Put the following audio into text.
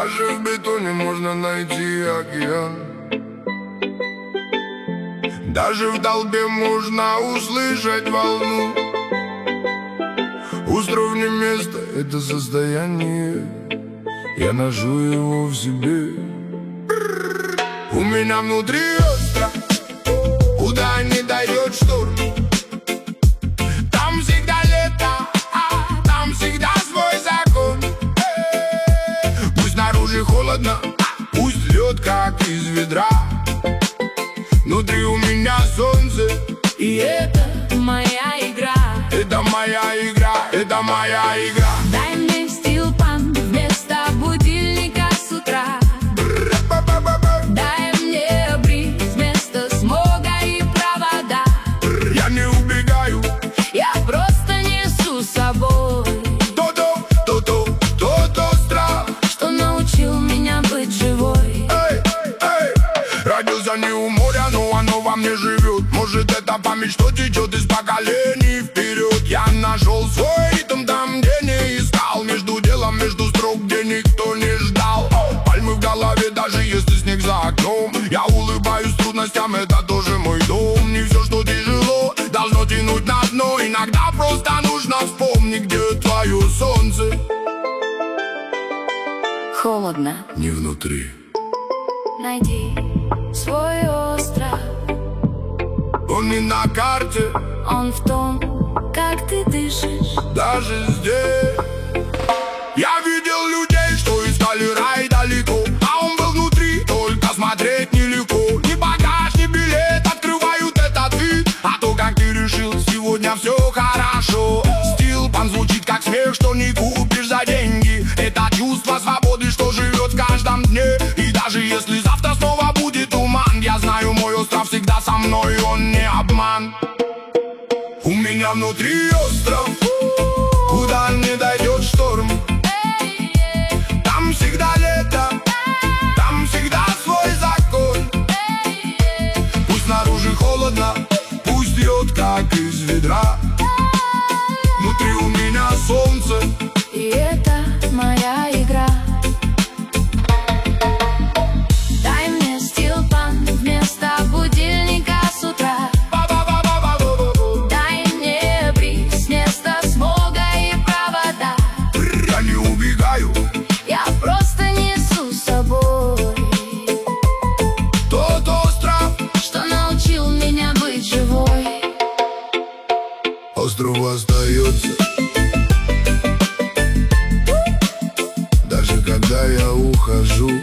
Даже в бетоне можно найти океан. Даже в толпе можно услышать волну. Остров не место, это состояние. Я ношу его в себе. У меня внутри остров, куда не дает шторм. Там всегда лето, там всегда свой закон. Пусть снаружи холодно, пусть лед как из ведра. Внутри у меня солнце, и это моя игра. Это моя игра, это моя игра. Дай мне стилпан вместо будильника с утра. Дай мне бриз вместо смога и провода. Я не убегаю, я просто несу с собой тот остров, что научил меня быть живой. Эй, эй. Родился не у моря, но оно во мне живет. Может, это память, что течет из поколений вперед. Я нашел свой ритм там, где не искал. Между делом, между строк, где никто не ждал. Пальмы в голове, даже если снег за окном. Я улыбаюсь трудностям, это тоже мой дом. Не все, что тяжело, должно тянуть на дно. Иногда просто нужно вспомнить, где твое солнце. Холодно, Не внутри. найди свой остров. Он не на карте, Он в том, как ты дышишь. даже здесь. Я видел людей, что искали рай далеко, а он был внутри, только смотреть нелегко. Ни багаж, ни билет открывают этот вид. А то, как ты решил, сегодня все хорошо. Стилпан звучит как смех, что не купишь за деньги. Это чувство свободы, что живет в каждом дне. И даже если завтра снова будет туман, я знаю, мой остров всегда со мной, он не обман. У меня внутри остров, куда не дойдет шторм. Там всегда лето, там всегда свой закон. Пусть снаружи холодно, пусть льет как из ведра. Внутри у меня солнце, И это моя игра. Дай мне стилпан вместо будильника с утра. Дай мне бриз вместо смога и провода. я не убегаю, Я просто несу с собой тот остров. что научил меня быть живой. Остров остается, даже когда я ухожу.